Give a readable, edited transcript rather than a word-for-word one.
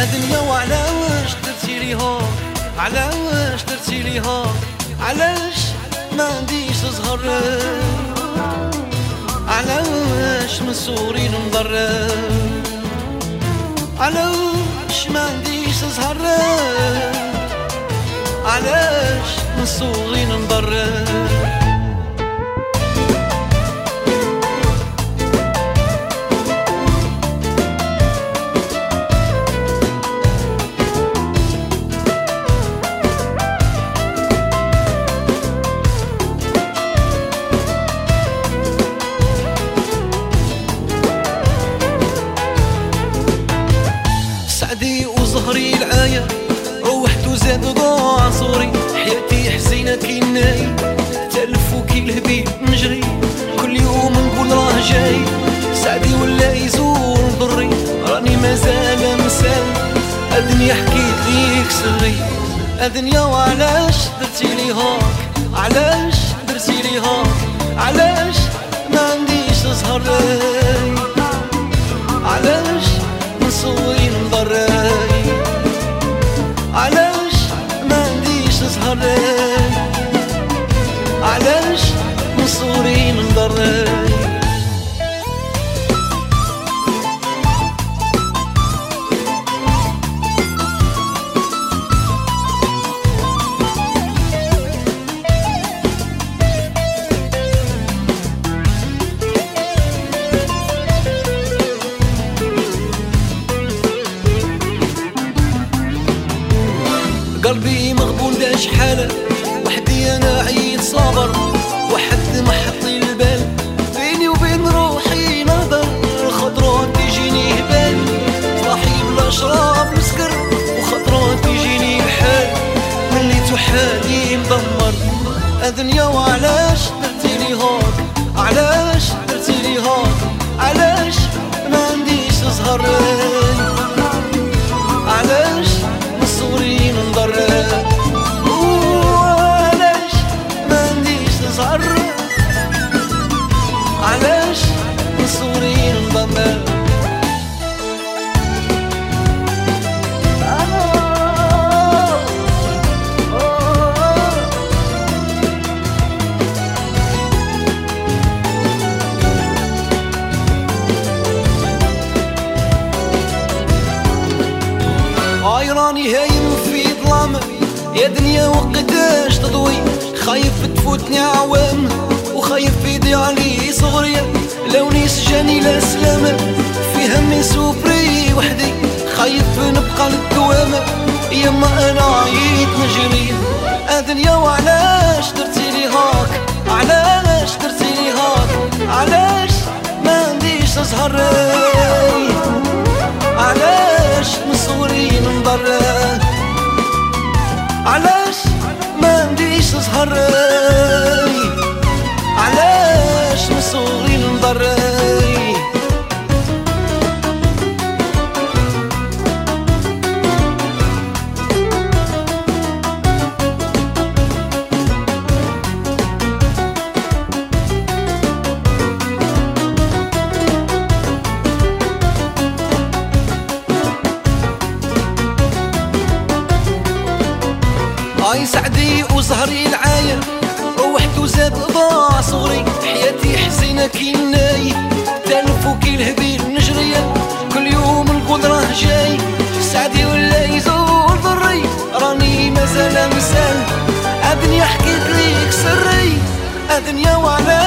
دنيا وعلاش درتي لي هاك، علاش درتي لي هاك، علاش ما عنديش زهر، علاش من صغري نضر، علاش ما عنديش زهر، علاش من صغري نضر. سعدي وزهري العاية روحت وزاد ضاع صغري، حياتي حزينة كي ناي تلف وكي الهبيل نجري، كل يوم نقول راه جاي سعدي ولا يزور ضري، راني مازال مسال الدنيا حكيت ليك سري. الدنيا وعلاش درتي لي هاك، علاش درتي لي هاك، علاش ما عنديش زهر، علاش من صغري نضر، علاش ما عنديش زهر، علاش من صغري نضر. قلبي مغبون دا شحال وحدي انا عيد صابر، وحد ما حط لي البال بيني وبين روحي نهضر، الخطرات تجيني هبال صاحي بلا شراب مسكر، وخطرات تجيني الحال ملي توحالي مدمر. الدنيا وعلاش درتي لي هاك، علاش درتي لي هاك، علاش ما عنديش زهر، علاش من صغري نضر، وعلاش ما عنديش زهر، علاش من صغري نضر. راني هايم في ظلام يا دنيا وقتاش تضوي، خايف تفوتني عوام وخايف يضيع لي صغري، لوني سجاني لا سلامة في همي سوبري وحدي، خايف نبقى للدوام يما انا عييت نجري. الدنيا وعلاش درتي لي هاك، علاش درتي لي هاك، علاش ما عنديش زهر، علاش من صغري نضر، علاش ما عنديش زهر، علاش من صغري نضر. هاي سعدي وزهري العاية روحت وزاد ضاع صغري، حياتي حزينة كي ناي تلف وكي الهبيل نجري، كل يوم نقول راه جاي سعدي ولا يزور ضري، راني مازال مسال الدنيا حكيت ليك سري. الدنيا وعلاش